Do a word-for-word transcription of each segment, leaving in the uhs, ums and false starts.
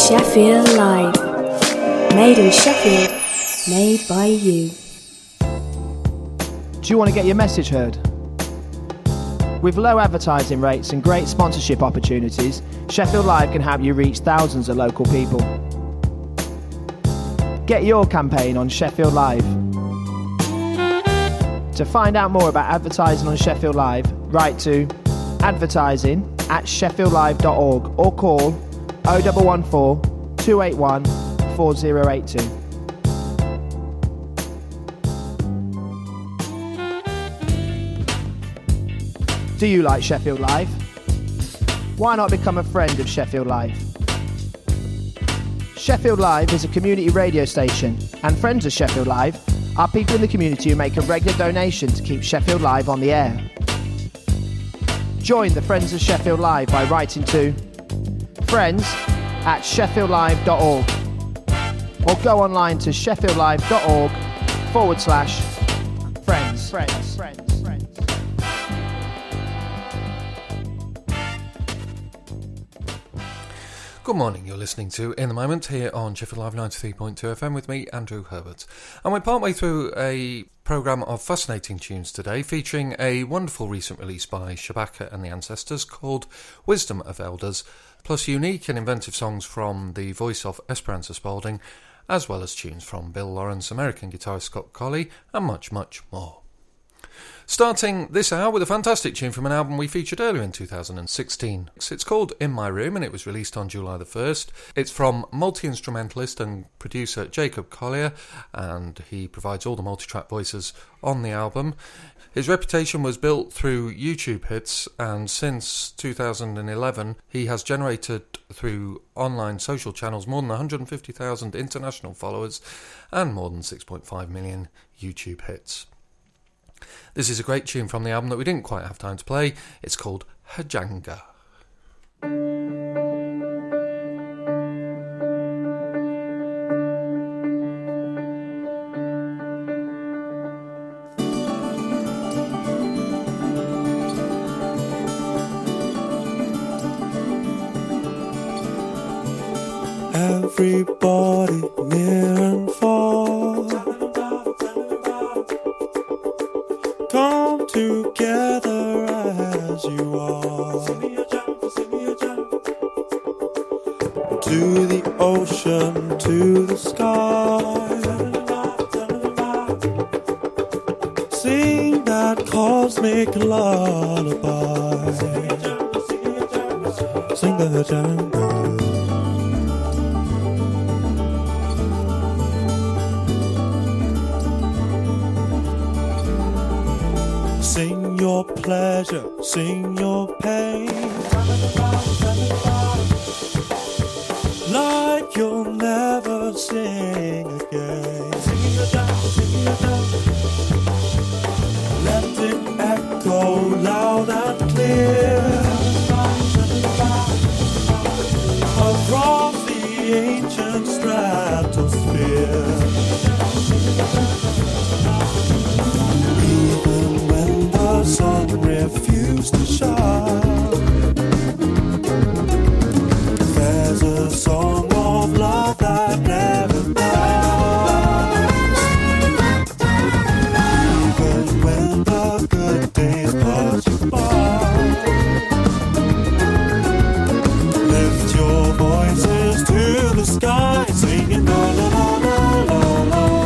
Sheffield Live. Made in Sheffield, made by you. Do you want to get your message heard? With low advertising rates and great sponsorship opportunities, Sheffield Live can help you reach thousands of local people. Get your campaign on Sheffield Live. To find out more about advertising on Sheffield Live, write to advertising at sheffield live dot org or call oh one one four, two eight one, four oh eight two. Do you like Sheffield Live? Why not become a friend of Sheffield Live? Sheffield Live is a community radio station, and friends of Sheffield Live are people in the community who make a regular donation to keep Sheffield Live on the air. Join the Friends of Sheffield Live by writing to friends at sheffield live dot org or go online to sheffield live dot org forward slash friends. Friends. Friends. Friends. Good morning, you're listening to In the Moment here on Sheffield Live ninety-three point two F M with me, Andrew Herbert. And we're partway through a programme of fascinating tunes today, featuring a wonderful recent release by Shabaka and the Ancestors called Wisdom of Elders, plus unique and inventive songs from the voice of Esperanza Spalding, as well as tunes from Bill Lawrence, American guitarist Scott Colley, and much, much more. Starting this hour with a fantastic tune from an album we featured earlier in two thousand sixteen. It's called In My Room and it was released on July the first. It's from multi-instrumentalist and producer Jacob Collier, and he provides all the multi-track voices on the album. His reputation was built through YouTube hits, and since two thousand eleven he has generated through online social channels more than one hundred fifty thousand international followers and more than six point five million YouTube hits. This is a great tune from the album that we didn't quite have time to play. It's called Hajanga. Everybody near and far, come together as you are, to the ocean, to the sky, sing that cosmic lullaby, sing the jungle. Sing your pleasure, sing your pain, like you'll never sing again. Let it echo loud and clear across the ancient stratosphere. Even when the sun refused to shine, there's a song of love that never dies. Even when the good days pass you by, lift your voices to the sky, singing la la la la la la.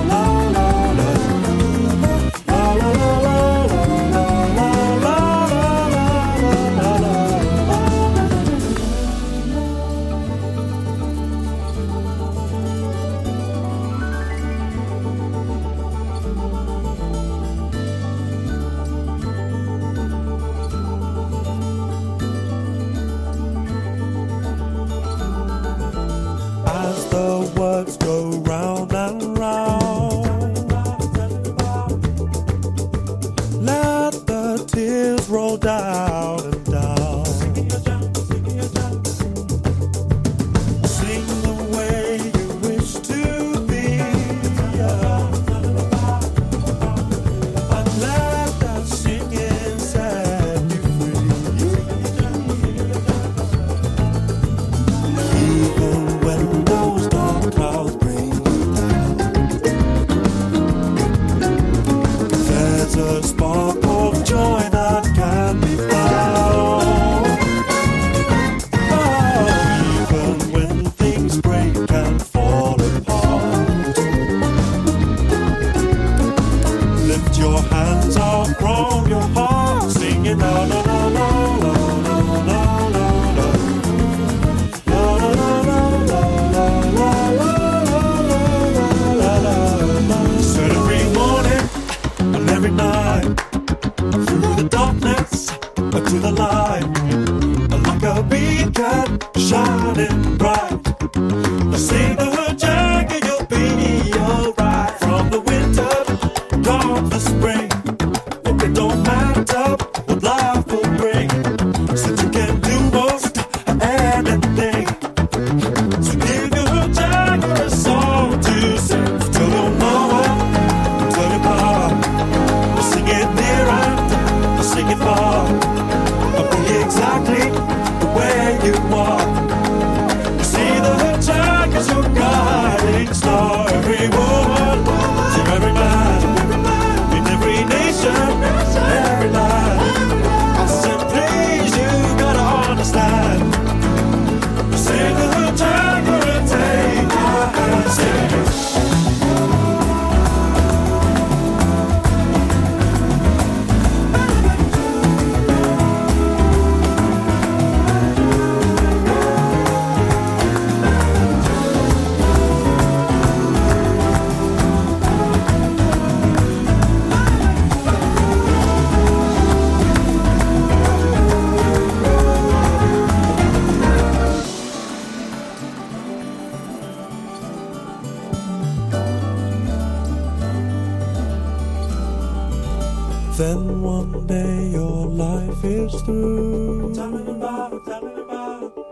Then one day your life is through. Tell me about it, tell me about it.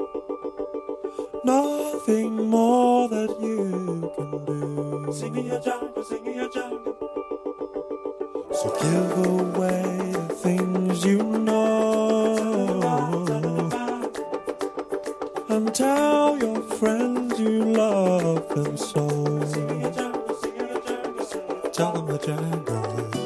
Nothing more that you can do. Sing in your jungle, sing in your jungle. So give away the things you know, and tell your friends you love them so. Tell them the jungle.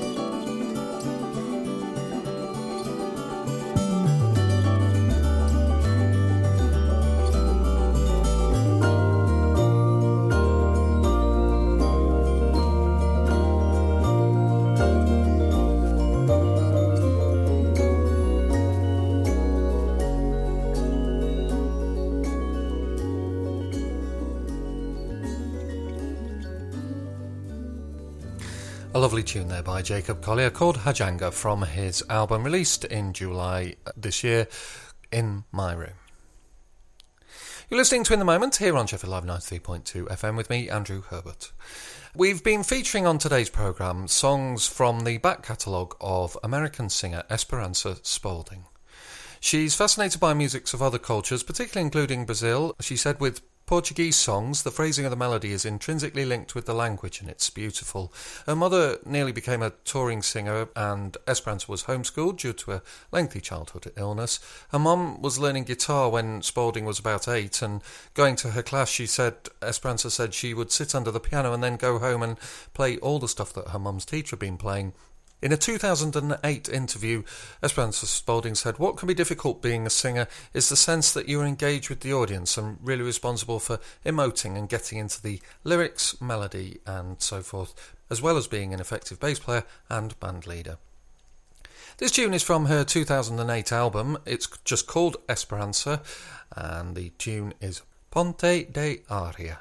A lovely tune there by Jacob Collier called Hajanga from his album released in July this year, In My Room. You're listening to In the Moment here on Sheffield Live ninety-three point two F M with me, Andrew Herbert. We've been featuring on today's programme songs from the back catalogue of American singer Esperanza Spalding. She's fascinated by musics of other cultures, particularly including Brazil. She said with Portuguese songs, the phrasing of the melody is intrinsically linked with the language and it's beautiful. Her mother nearly became a touring singer and Esperanza was homeschooled due to a lengthy childhood illness. Her mum was learning guitar when Spalding was about eight, and going to her class, she said, Esperanza said she would sit under the piano and then go home and play all the stuff that her mum's teacher had been playing. In a two thousand eight interview, Esperanza Spalding said, "What can be difficult being a singer is the sense that you are engaged with the audience and really responsible for emoting and getting into the lyrics, melody and so forth, as well as being an effective bass player and band leader." This tune is from her two thousand eight album. It's just called Esperanza and the tune is Ponte de Aria.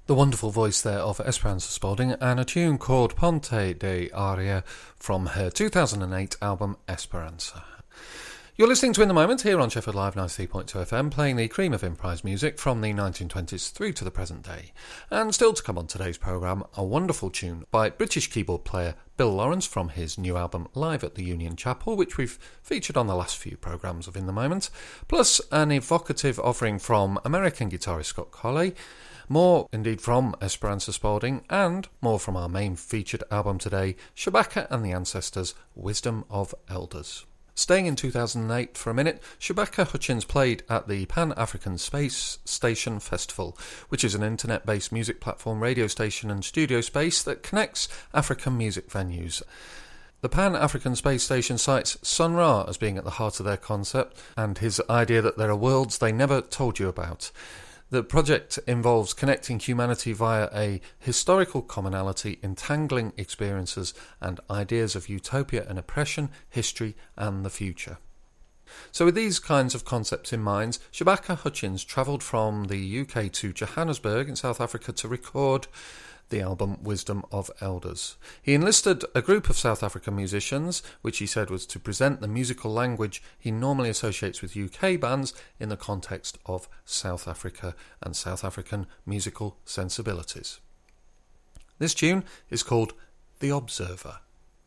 The wonderful voice there of Esperanza Spalding and a tune called Ponte de Aria from her two thousand eight album Esperanza. You're listening to In the Moment here on Sheffield Live ninety-three point two F M, playing the cream of improvised music from the nineteen twenties through to the present day. And still to come on today's programme, a wonderful tune by British keyboard player Bill Lawrence from his new album Live at the Union Chapel, which we've featured on the last few programmes of In the Moment, plus an evocative offering from American guitarist Scott Colley, more indeed from Esperanza Spalding, and more from our main featured album today, Shabaka and the Ancestors, Wisdom of Elders. Staying in two thousand eight for a minute, Shabaka Hutchins played at the Pan-African Space Station Festival, which is an internet-based music platform, radio station and studio space that connects African music venues. The Pan-African Space Station cites Sun Ra as being at the heart of their concept, and his idea that there are worlds they never told you about. The project involves connecting humanity via a historical commonality, entangling experiences and ideas of utopia and oppression, history and the future. So with these kinds of concepts in mind, Shabaka Hutchins travelled from the U K to Johannesburg in South Africa to record the album Wisdom of Elders. He enlisted a group of South African musicians, which he said was to present the musical language he normally associates with U K bands in the context of South Africa and South African musical sensibilities. This tune is called The Observer.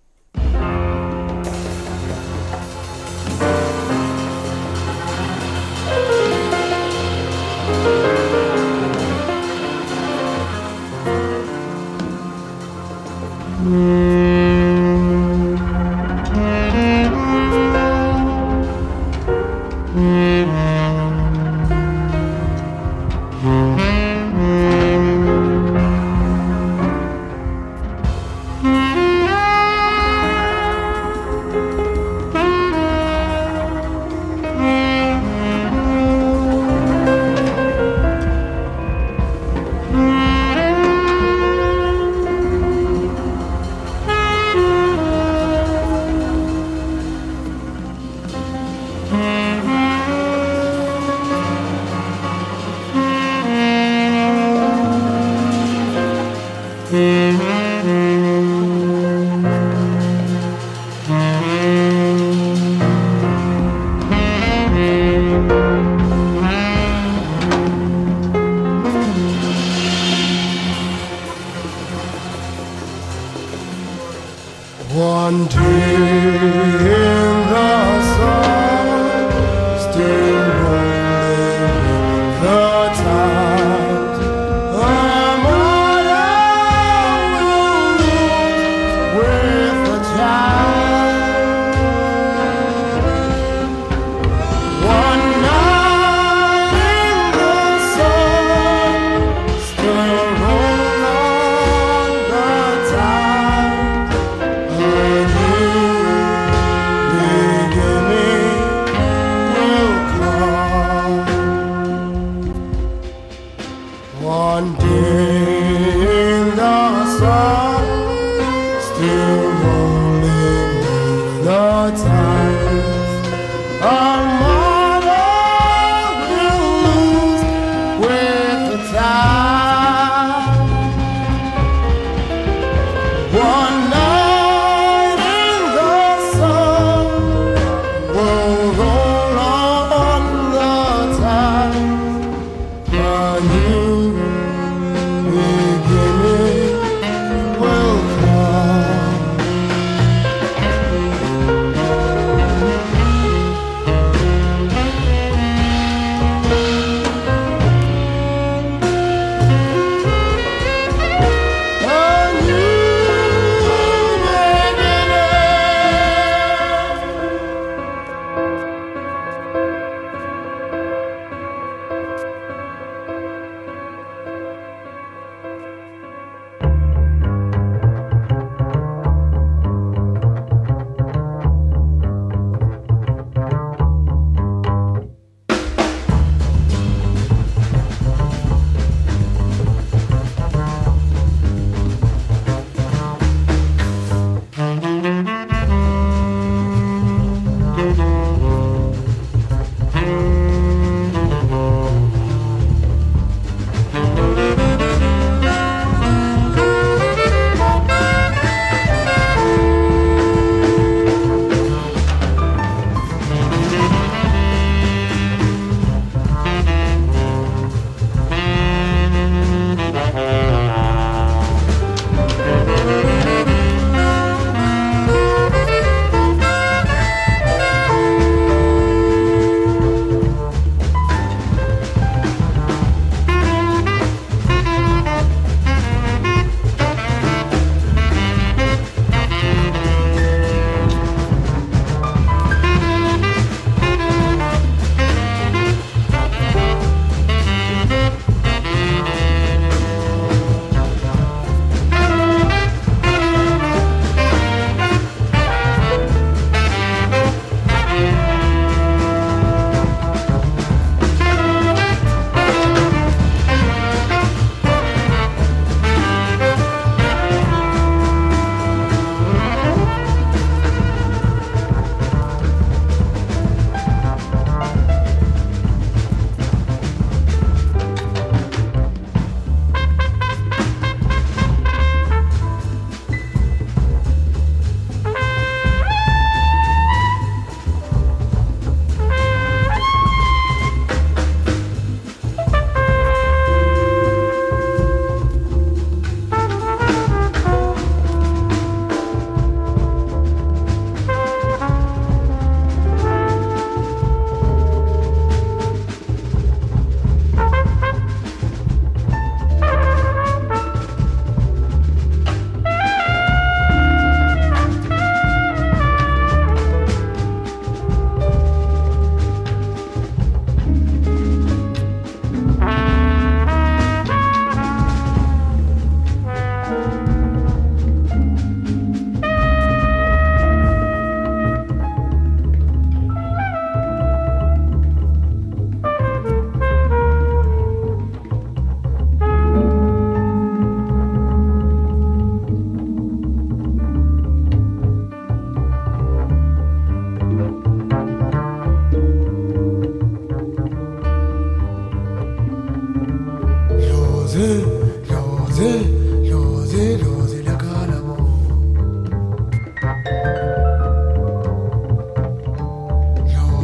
One day in the sun, still rolling the tide, a mother will lose with a child. One night in the sun, still roll on the tide. A new beginning will come. One day in the sun, still rolling with the tides, a mother will lose with the tide. One night in the sun, will roll on the tide. A new beginning will come.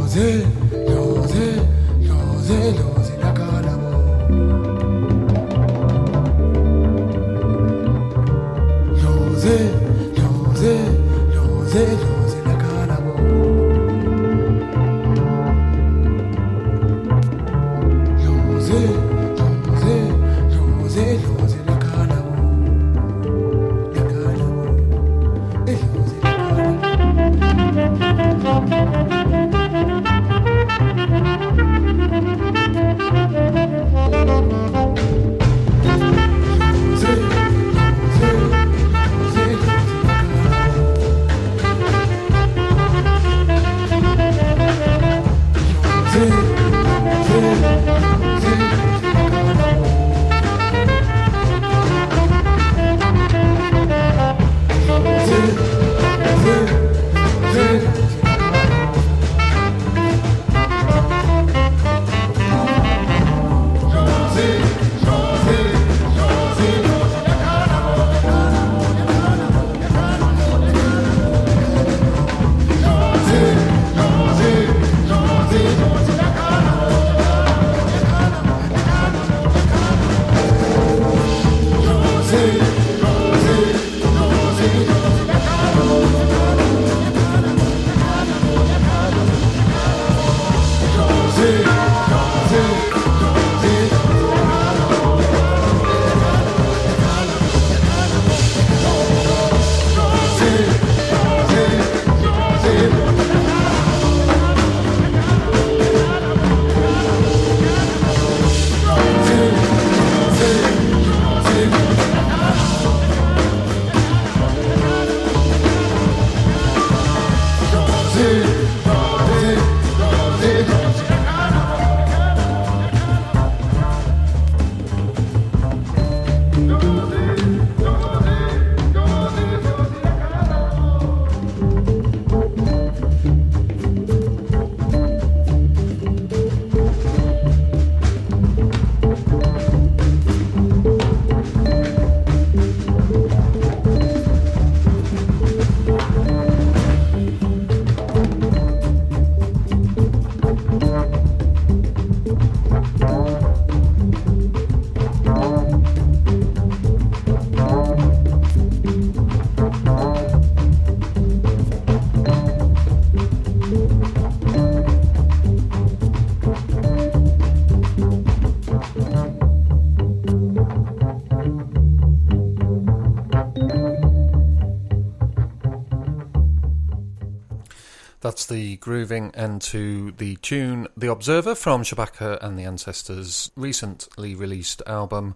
That's the grooving end to the tune The Observer from Shabaka and the Ancestors' recently released album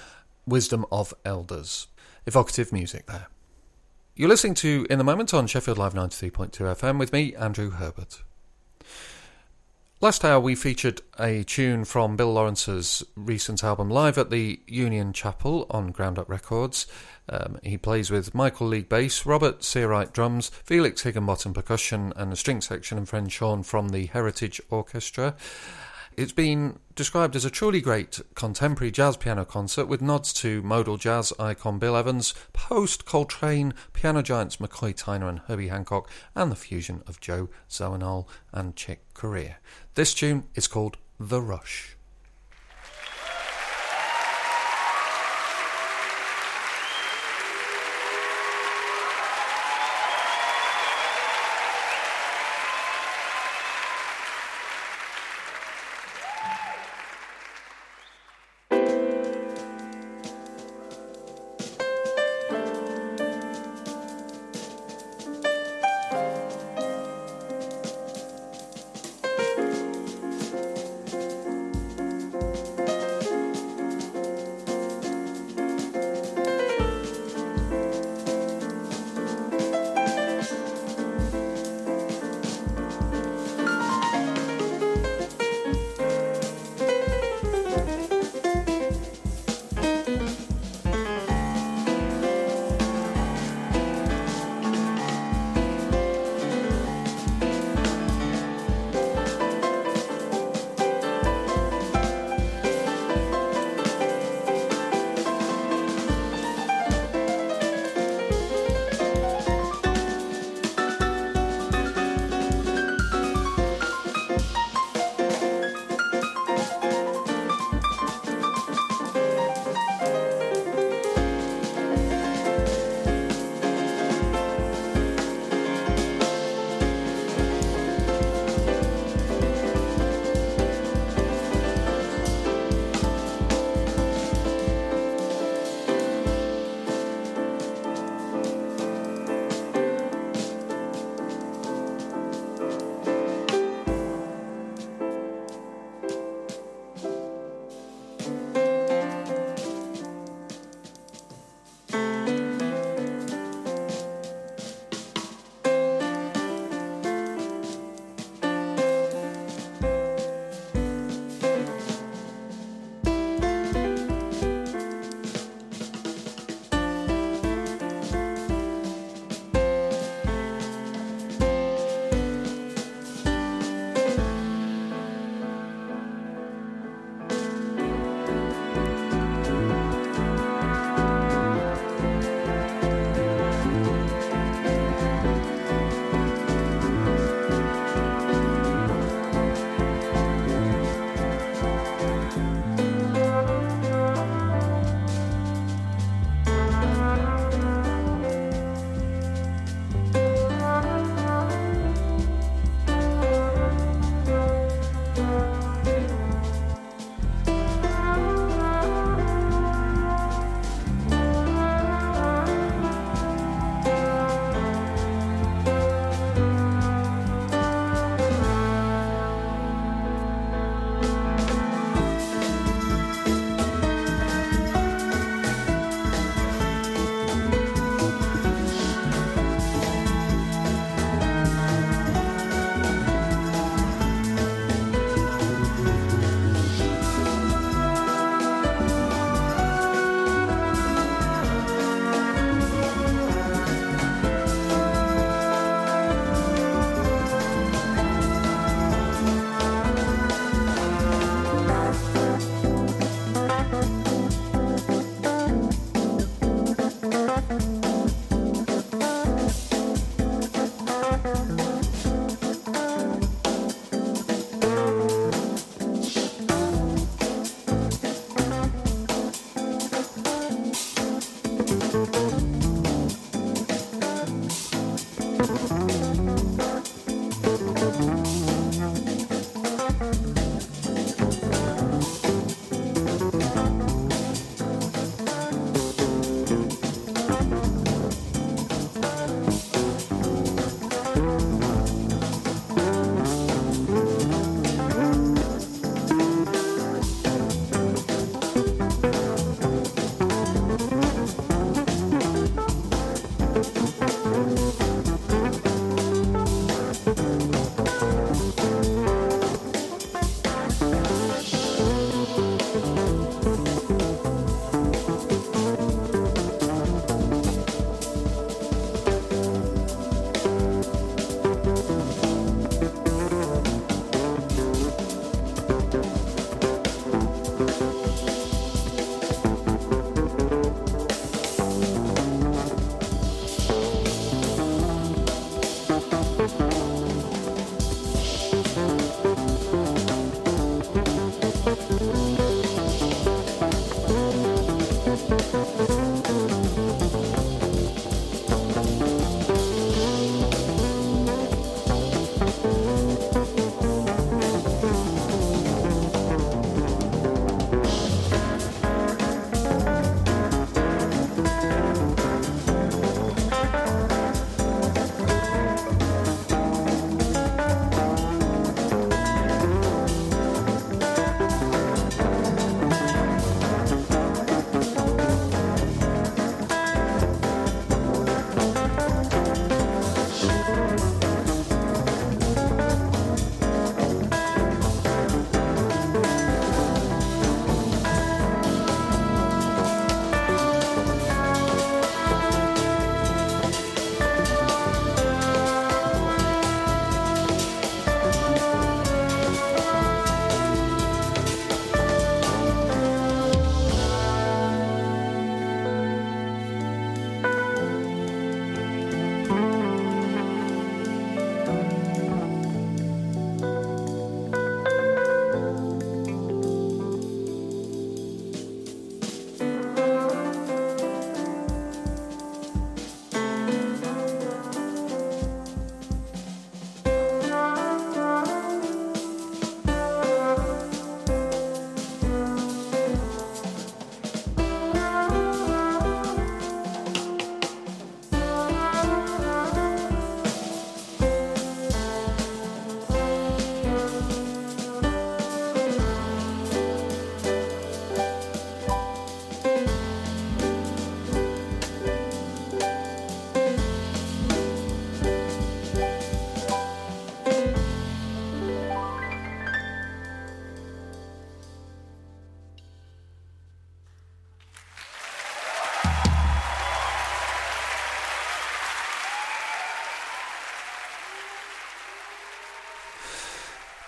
Wisdom of Elders. Evocative music there. You're listening to In the Moment on Sheffield Live ninety-three point two F M with me, Andrew Herbert. Last hour we featured a tune from Bill Lawrence's recent album live at the Union Chapel on Ground Up Records. Um, he plays with Michael League bass, Robert Searwright drums, Felix Higginbottom percussion and a string section, and friend Sean from the Heritage Orchestra. It's been described as a truly great contemporary jazz piano concert with nods to modal jazz icon Bill Evans, post-Coltrane piano giants McCoy Tyner and Herbie Hancock, and the fusion of Joe Zawinul and Chick Corea. This tune is called The Rush.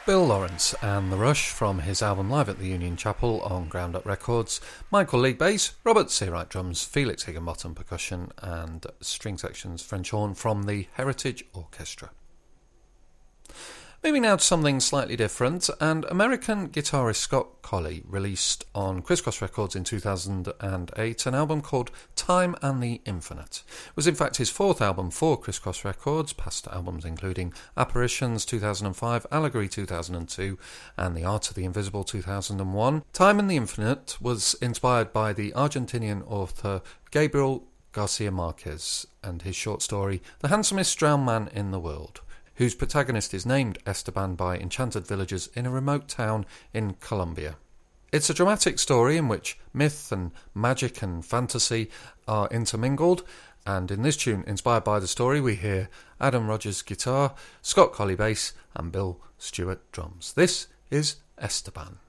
Bill Lawrence and The Rush from his album Live at the Union Chapel on Ground Up Records. Michael League bass, Robert Seawright drums, Felix Higginbottom percussion and string sections French horn from the Heritage Orchestra. Moving now to something slightly different, and American guitarist Scott Colley released on Crisscross Records in two thousand eight an album called Time and the Infinite. It was in fact his fourth album for Crisscross Records, past albums including Apparitions two thousand five, Allegory two thousand two and The Art of the Invisible two thousand one. Time and the Infinite was inspired by the Argentinian author Gabriel Garcia Marquez and his short story The Handsomest Drowned Man in the World, whose protagonist is named Esteban by enchanted villagers in a remote town in Colombia. It's a dramatic story in which myth and magic and fantasy are intermingled, and in this tune, inspired by the story, we hear Adam Rogers guitar, Scott Colley bass, and Bill Stewart drums. This is Esteban.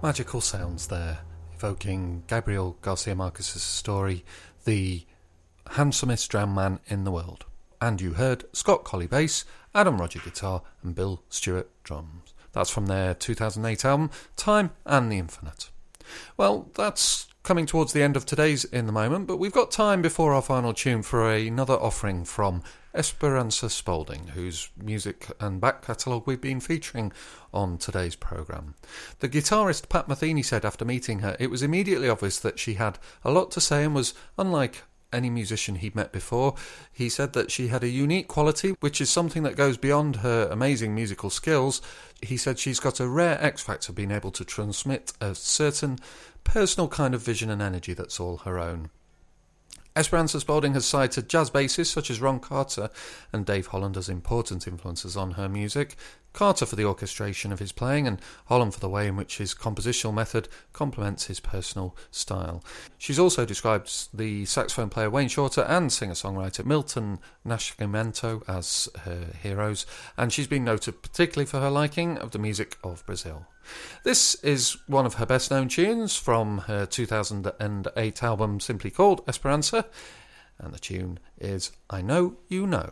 magical sounds there, evoking Gabriel Garcia Marquez's story, The Handsomest Drowned Man in the World. And you heard Scott Colley bass, Adam Roger guitar, and Bill Stewart drums. That's from their two thousand eight album, Time and the Infinite. Well, that's coming towards the end of today's In the Moment, but we've got time before our final tune for another offering from Esperanza Spalding, whose music and back catalogue we've been featuring on today's programme. The guitarist Pat Metheny said after meeting her it was immediately obvious that she had a lot to say and was unlike any musician he'd met before. He said that she had a unique quality, which is something that goes beyond her amazing musical skills. He said she's got a rare X factor, being able to transmit a certain personal kind of vision and energy that's all her own. Esperanza Spalding has cited jazz bassists such as Ron Carter and Dave Holland as important influences on her music. Carter for the orchestration of his playing and Holland for the way in which his compositional method complements his personal style. She's also described the saxophone player Wayne Shorter and singer-songwriter Milton Nascimento as her heroes, and she's been noted particularly for her liking of the music of Brazil. This is one of her best-known tunes from her two thousand eight album simply called Esperanza, and the tune is I Know You Know.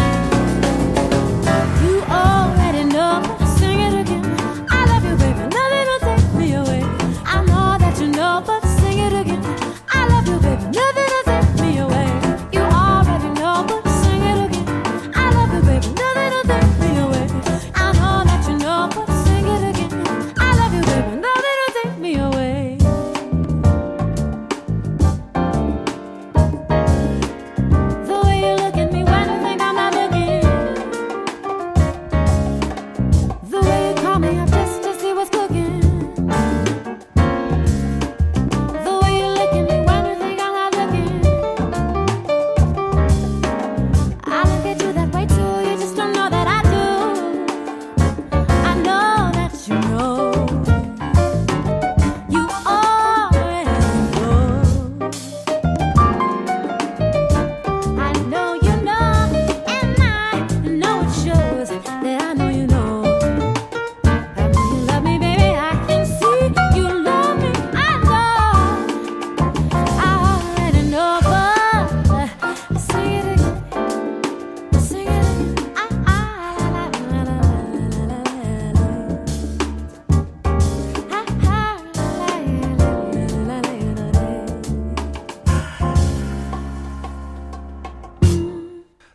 Sing it again. I love you, baby.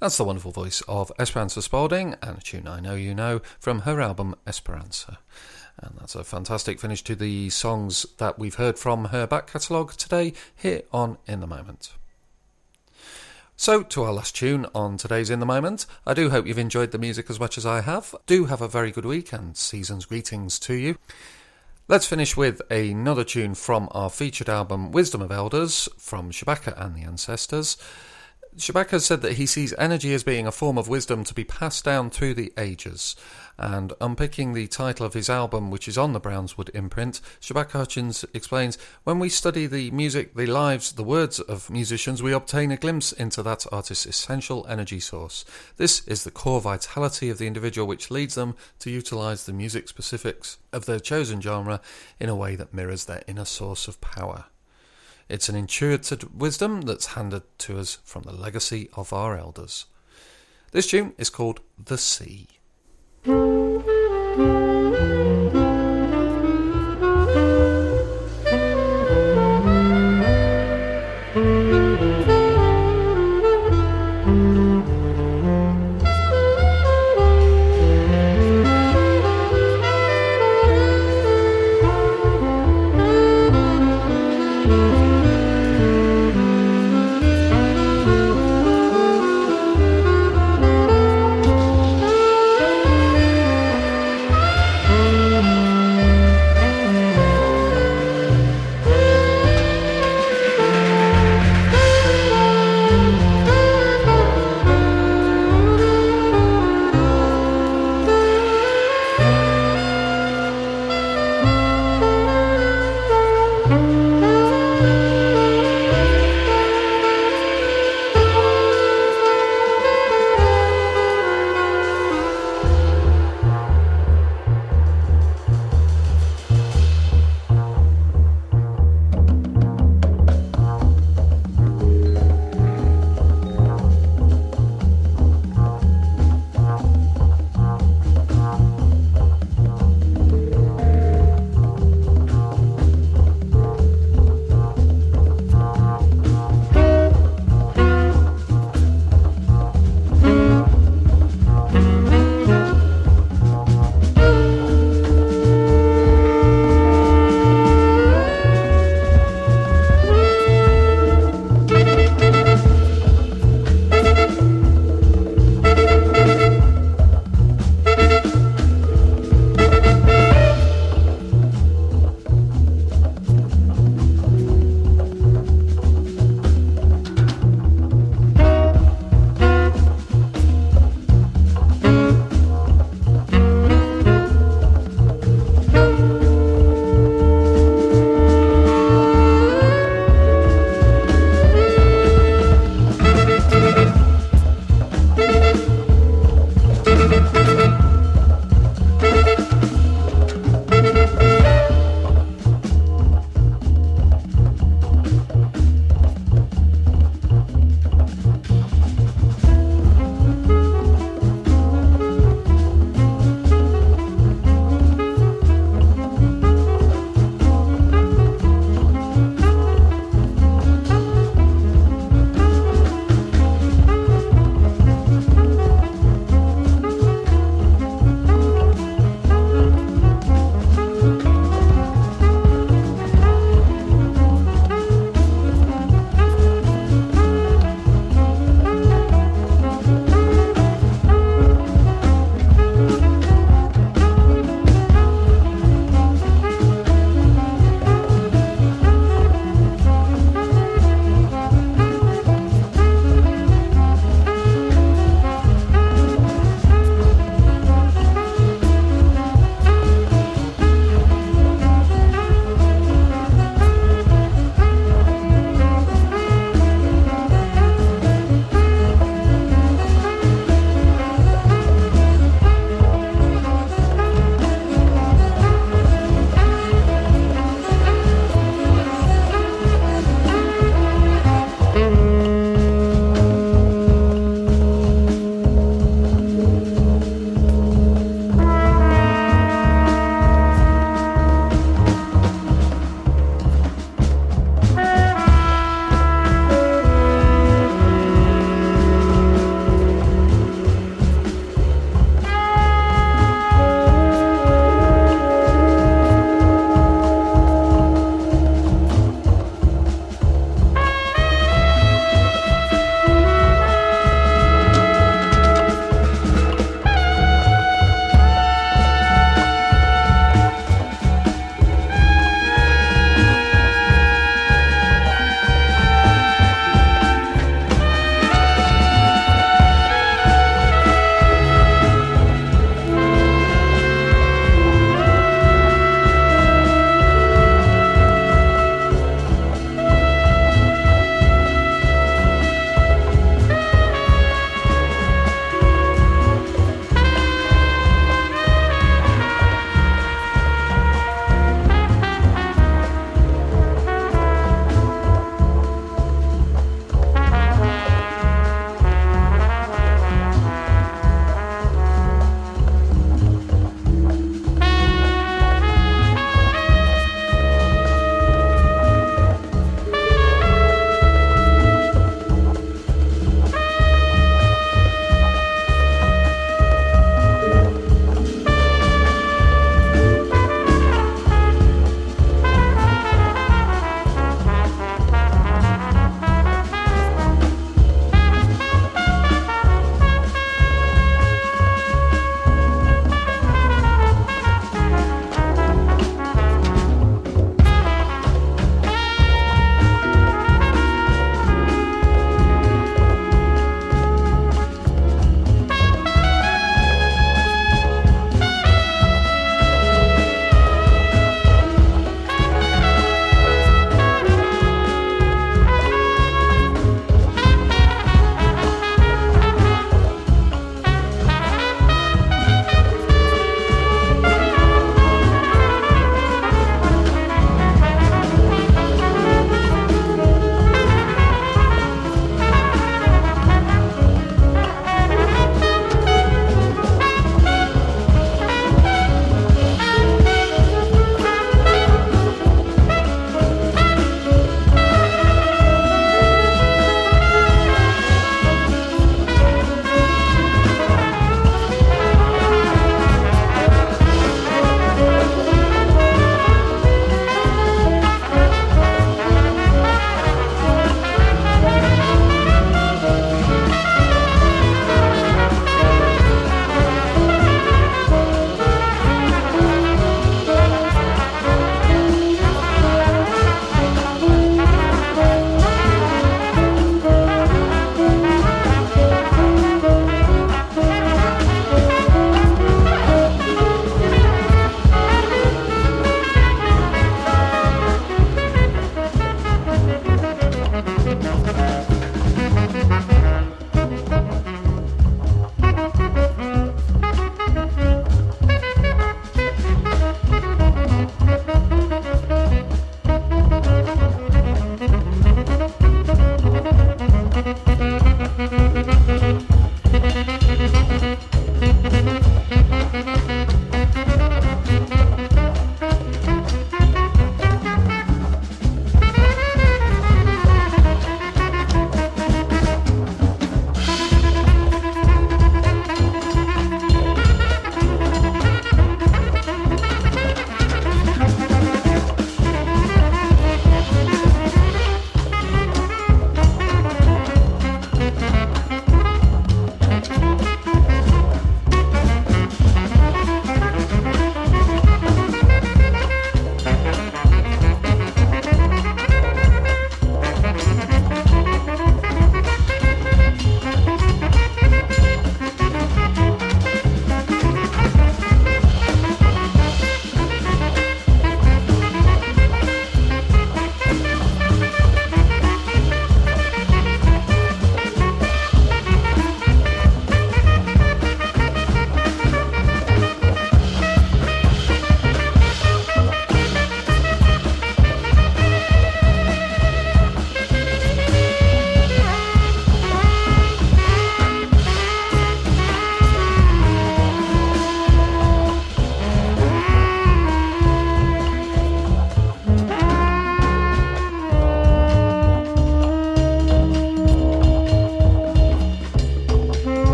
That's the wonderful voice of Esperanza Spalding, and a tune I know you know from her album Esperanza. And that's a fantastic finish to the songs that we've heard from her back catalogue today here on In the Moment. So, to our last tune on today's In the Moment. I do hope you've enjoyed the music as much as I have. Do have a very good week and season's greetings to you. Let's finish with another tune from our featured album Wisdom of Elders from Shabaka and the Ancestors. Shabaka said that he sees energy as being a form of wisdom to be passed down through the ages. And unpicking the title of his album, which is on the Brownswood imprint, Shabaka Hutchins explains, when we study the music, the lives, the words of musicians, we obtain a glimpse into that artist's essential energy source. This is the core vitality of the individual which leads them to utilise the music specifics of their chosen genre in a way that mirrors their inner source of power. It's an intuitive wisdom that's handed to us from the legacy of our elders. This tune is called The Sea. Thank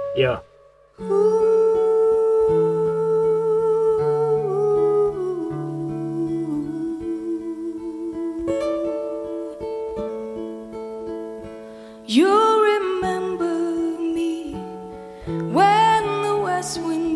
Yeah. You remember me when the west wind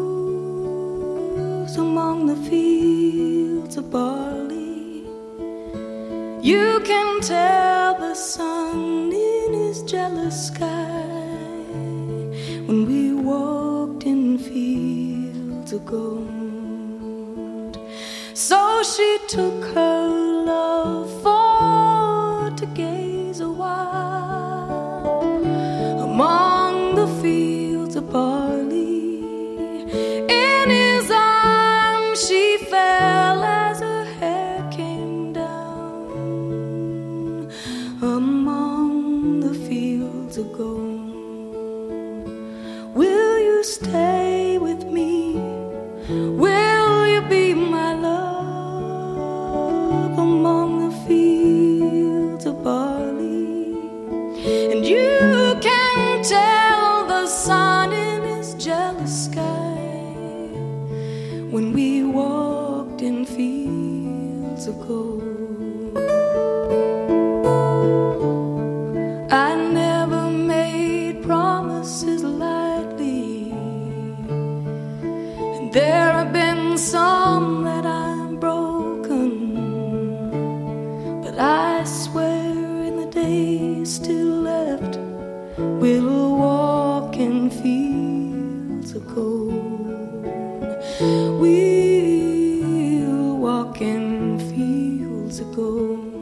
moves among the fields of barley. You can tell the sun in his jealous sky when we walked in fields of gold. So she took her love for to gaze a while among the fields of barley. In his arms she fell as her hair came down among the fields of gold. Will you stay with me? Will you be my love among the fields of barley? And you can tell the sun in his jealous sky when we walked in fields of gold. I never made promises lightly, and there have been some that I've broken, but I swear in the days still left we'll walk in fields of gold. We'll walk in fields of gold.